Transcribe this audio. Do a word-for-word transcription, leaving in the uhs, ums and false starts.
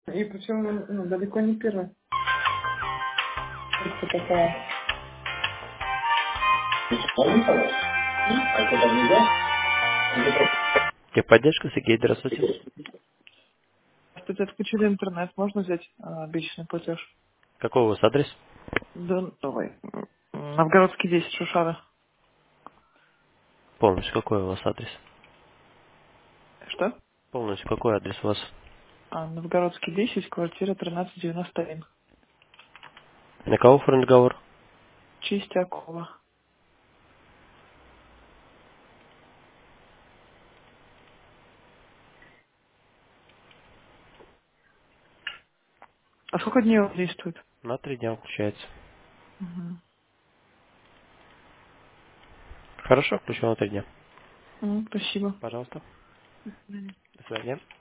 И причем ну, далеко не первая. Это такая. Техподдержка, Сергей, здравствуйте. Кстати, отключили интернет. Можно взять а, обещанный платеж? Какой у вас адрес? Да, давай. М, Новгородский десять, Шушара. Полностью, какой у вас адрес? Что? Полностью, какой адрес у вас? А, Новгородский десять, квартира тринадцать девяносто один. На кого оформлен договор? Чистякова. А сколько дней он действует? На три дня включается. Угу. Хорошо, включил на три дня. М, спасибо. Пожалуйста. До свидания. До свидания.